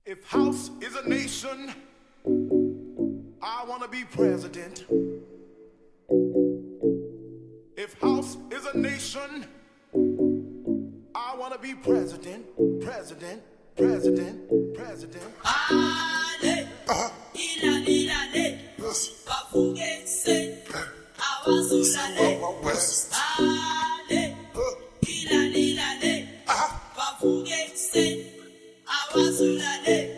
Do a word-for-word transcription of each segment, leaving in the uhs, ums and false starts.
If house is a nation, I want to be president. If house is a nation, I want to be president, president, president, president. Ale, Uh-huh. ila ila le, bafunge se, awazulale. Ale, ila ila le, bafunge se, awazulale.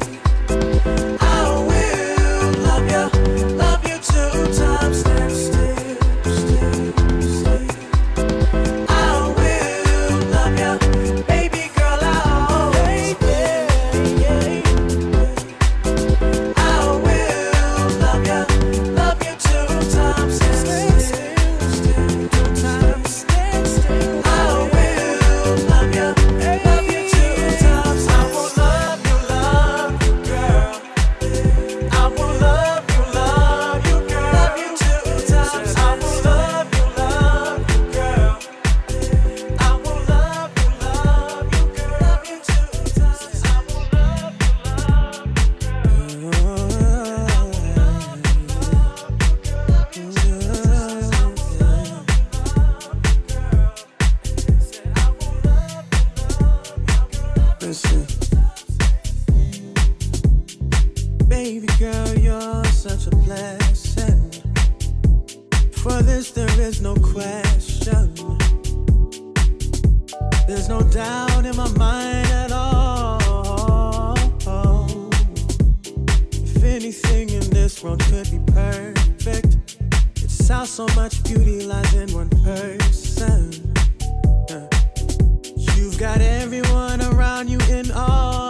Love you two times, stand still. For this there is no question. There's no doubt in my mind at all. If anything in this world could be perfect, it's how so much beauty lies in one person. Uh, You've got everyone around you in awe.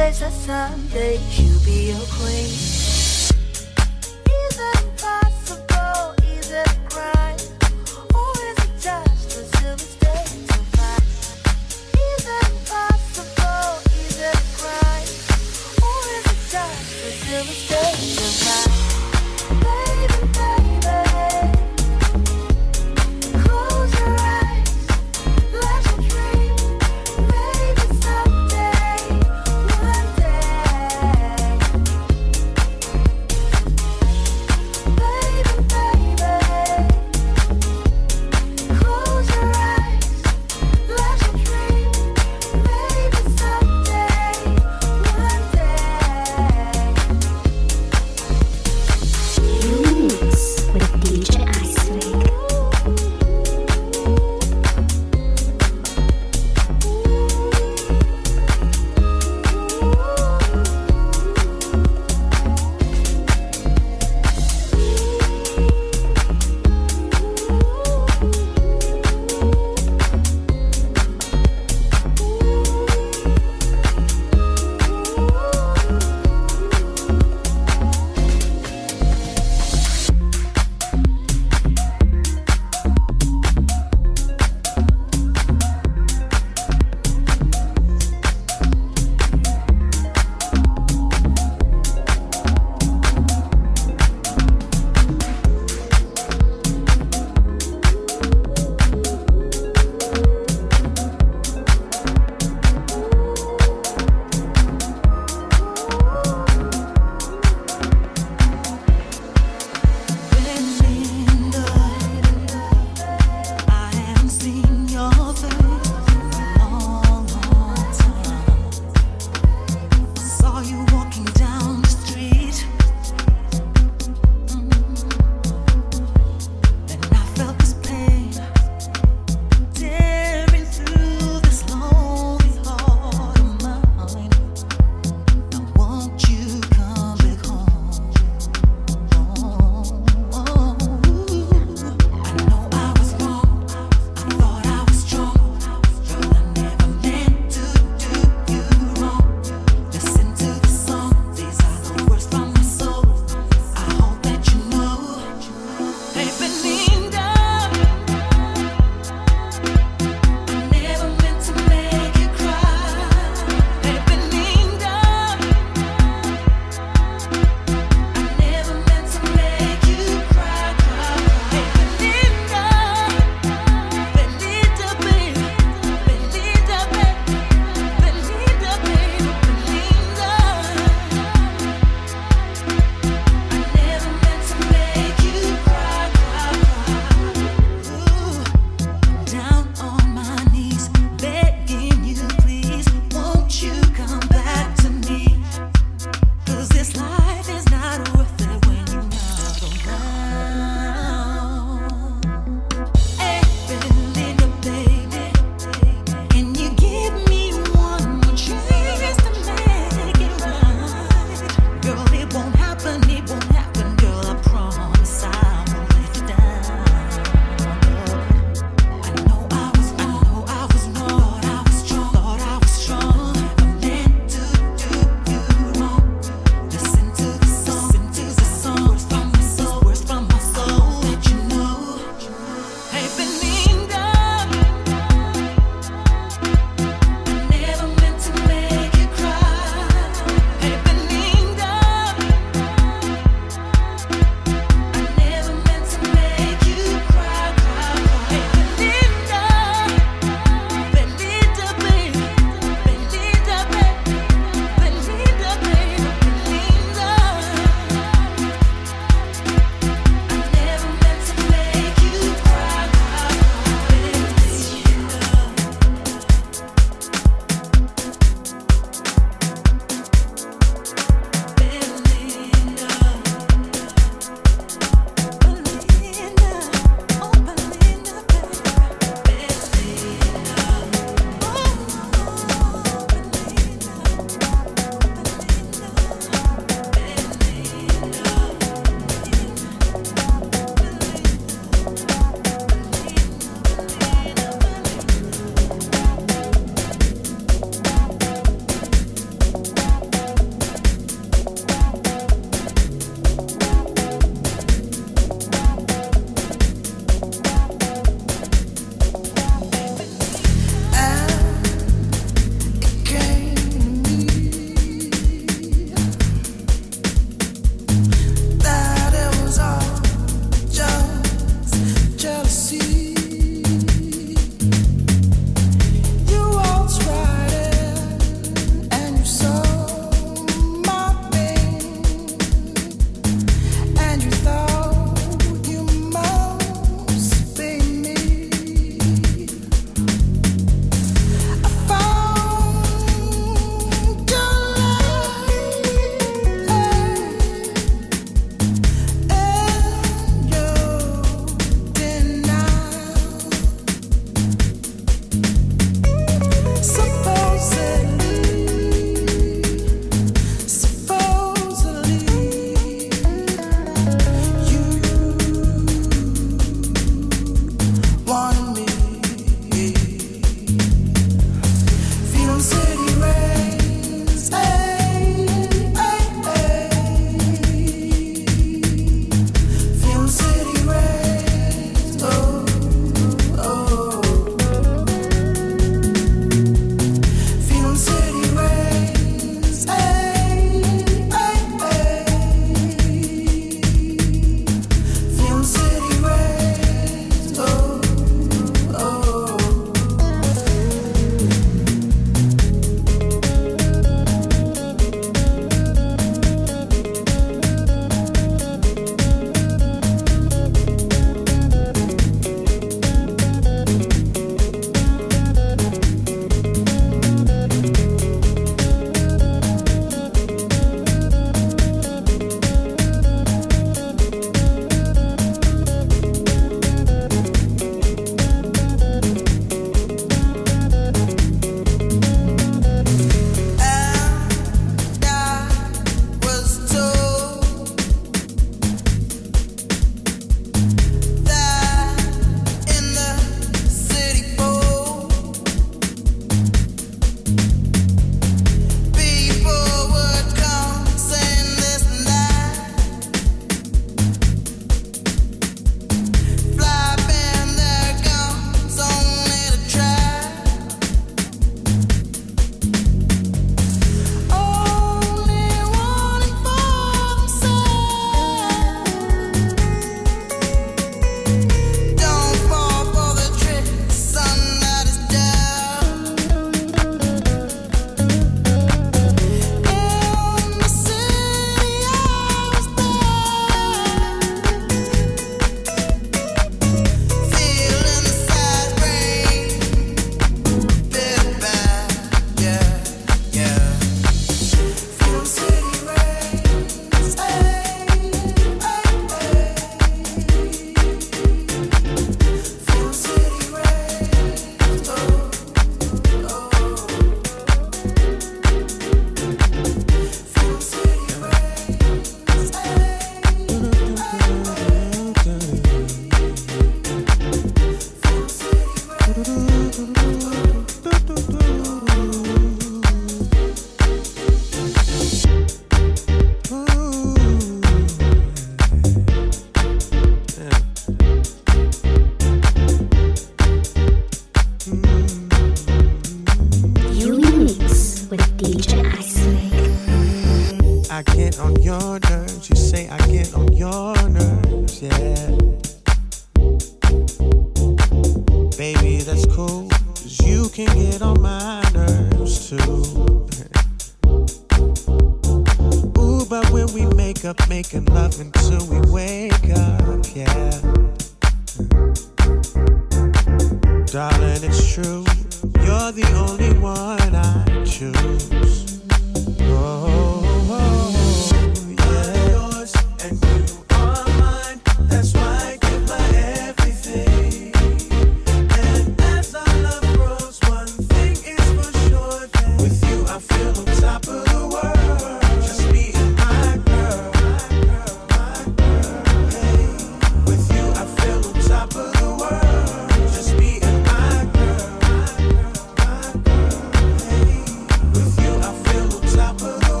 true. You're the only one I choose. Oh, oh, yeah. Yours and you are mine. That's why I give my everything. And as our love grows, one thing is for sure. That with you I feel on top of the world. Just me and my girl, my girl, my girl. Hey, with you I feel on top of the world. Just me and my girl, my girl, my girl. Hey, with you I feel on top of the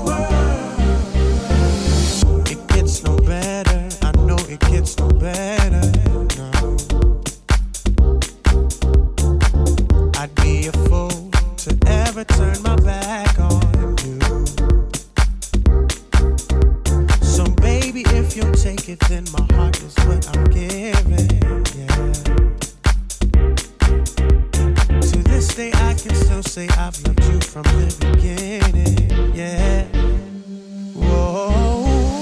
world. It gets no better. I know it gets no better. No. I'd be a fool to ever turn my back on you. So baby, if you'll take it, then my heart is what I'm giving. Yeah. To this day, I can still say I've loved you from the beginning. Yeah. Whoa.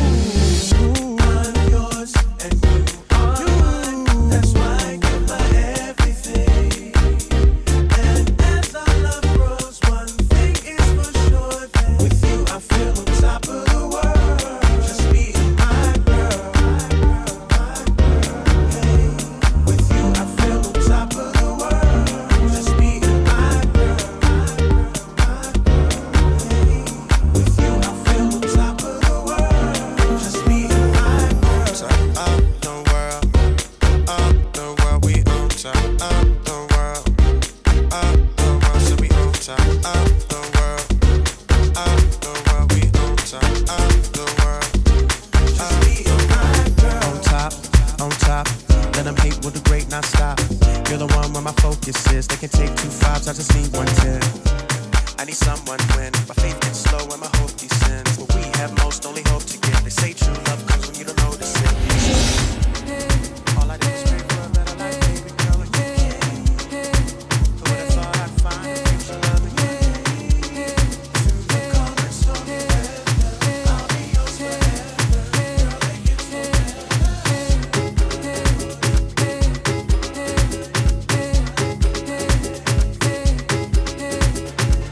I'm yours and you are mine. That's why I give my everything. And as our love grows, one thing is for sure. That with you I feel on top of the world. Just me and my girl, my girl, my girl. Hey, with you I feel on top of the world. Just me and my girl, my girl, my girl. Hey, with you I feel on top of the world. Just me and my girl. Top of the world, up the world, we on top of the world, up the world, so we on top of the world, up the world, we on top of the world, Just me and my girl. On top, on top. Let them hate with the great not stop. You're the one where my focus is. They can take two fives, I just need one ten. I need someone when my faith gets slow and my hope descends. What we have most only hope to get. They say true love comes when you don't notice it. All I did was pray for a better life, baby girl, and you came. Who would've thought I'd find a future love again? Through the colors of the weather, I'll be yours forever. Girl, it gets no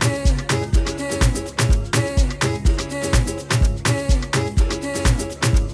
better.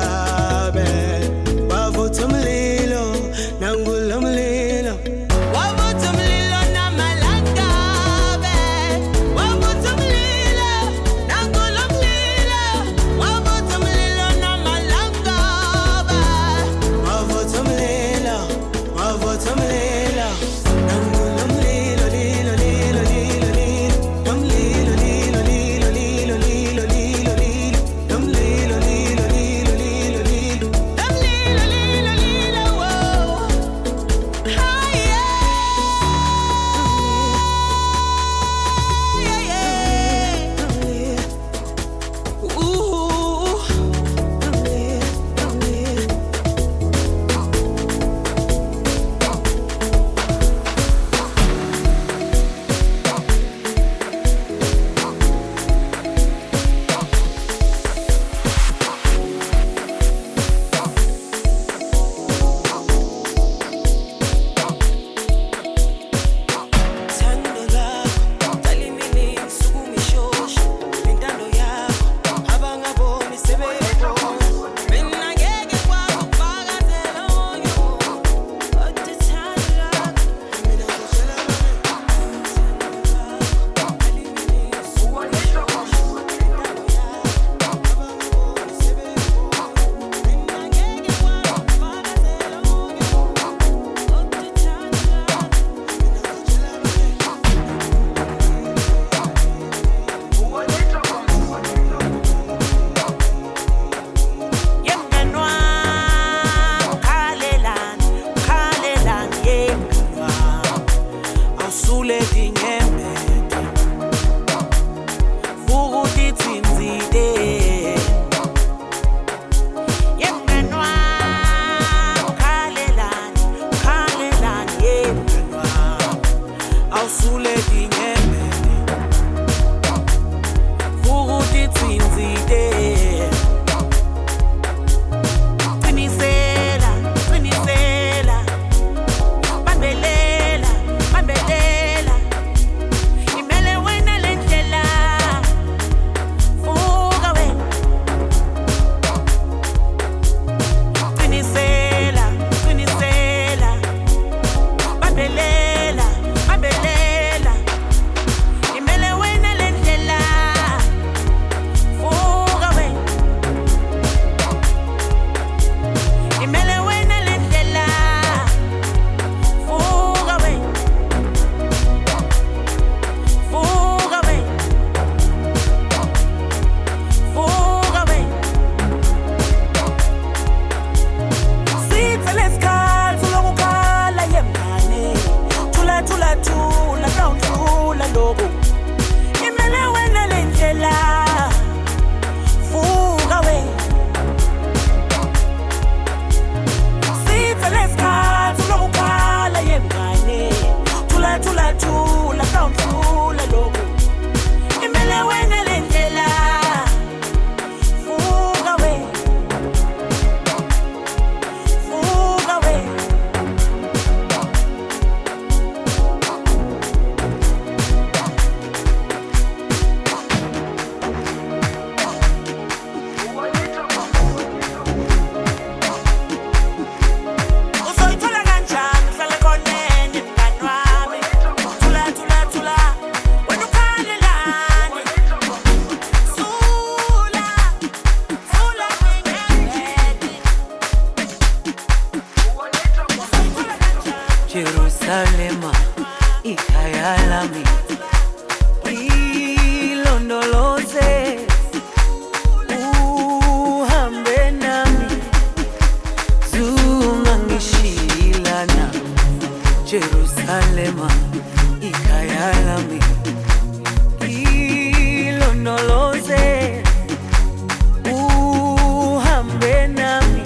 ngabe wavutha umlilo nangulo mlilo wavutha umlilo namalangabe wavutha umlilo nangulo mlilo wavutha umlilo namalangabe wavutha umlilo wavutha umlilo nangulo mlilo lilo lilo lilo lilo namlilo lilo lilo lilo lilo lilo lilo namlilo lilo lilo lilo lilo namlilo lilo lilo whoa ah yeah yeah yeah ooh Thando lakho talimini sukumishosha intando yakho abangaboni sebebona mina ngeke kwakufakazela onyo kodwa thando lakho mina ngizela talimini sukumishosha intando yakho abangaboni sebebona mina ngeke kwakufakazela onyo kodwa thando lakho Yemganwa khalelani khalelani yemganwa awusule dingemete vuka utitsinzite yemganwa khalelani khalelani yemganwa awusule dingemete vuka utitsinzite Qinisela, qinisela, bambelela, bambelela, imele wena le ndlela, vuka wena. Qinisela, qinisela, bambelela, bambelela, imele wena le ndlela, vuka wena. Imele wena le ndlela vuka wena vuka wena vuka wena Sithe lesikhathi lokukhala yemngane thula thula thula kawudlula lokho imele wena le ndlela vuka wena Sithe lesikhathi lokukhala yemngane thula thula thula kawudlula lokho imele wena le ndlela vuka wena vuka wena Uzoyithola kanjani uhlale khonene mngani wami thula thula thula wena ukhalelani Sula sula ngengedi Uzoyithola kanjani Jerusalema ikhaya lami ilondoloze uhambe nami zungangishilana Jerusalema ikhaya lami ilondoloze uhambe nami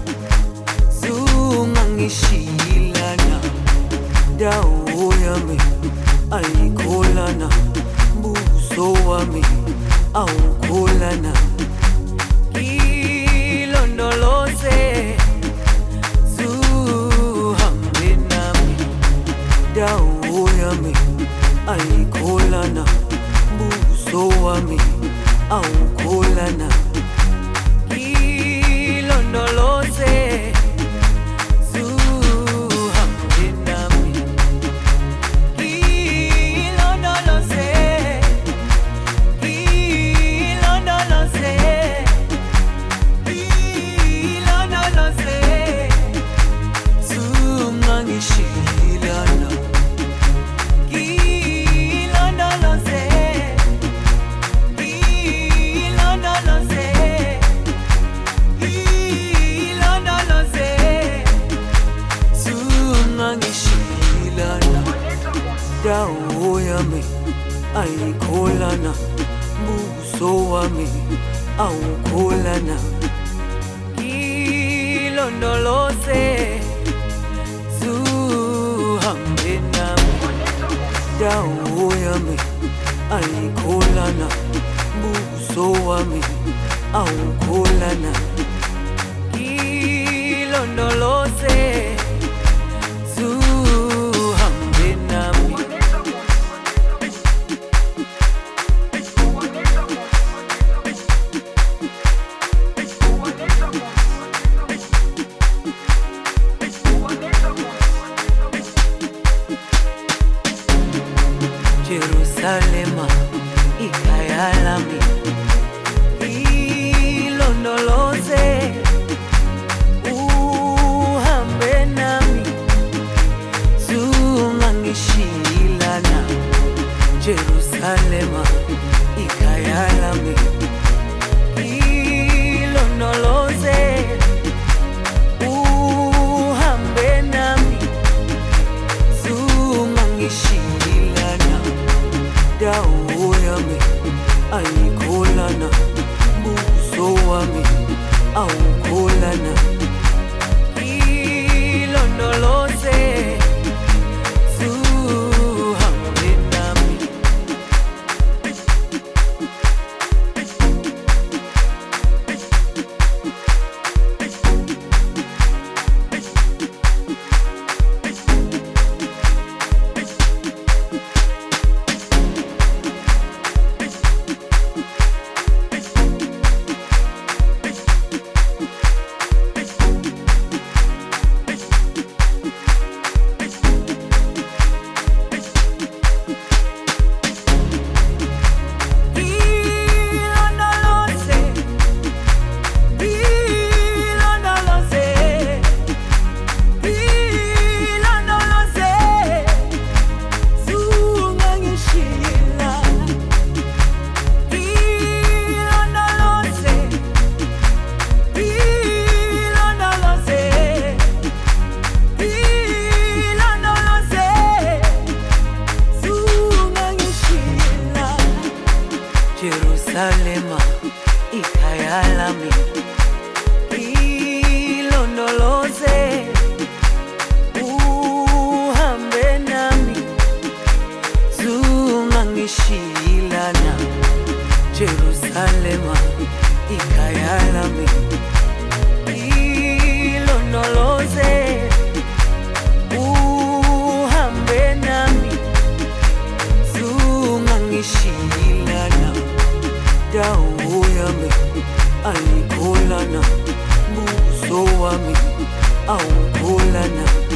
zungangishilana dawo yami ayikholana buso wami awukholana ilondoloze zuhambe nami dawo yami ayikholana buso wami awukholana wami awukholana ilondoloze zuhambe nami dawo yami ayikholana buso wami awukholana ilondoloze zuhambe nami Jerusalema ikhaya lami ilondoloze uhambe nami zungangishilana Jerusalema ikhaya lami ilondoloze uhambe nami zungangishilana dawo yami ayikholana buso wami awukholana ilondoloze zuhambe nami Jerusalema ikhaya lami ilondoloze uhambe nami zungangishilana Jerusalema ikhaya lami ilondoloze uhambe nami zungangishilana dawo yami ayikholana buso wami awukholana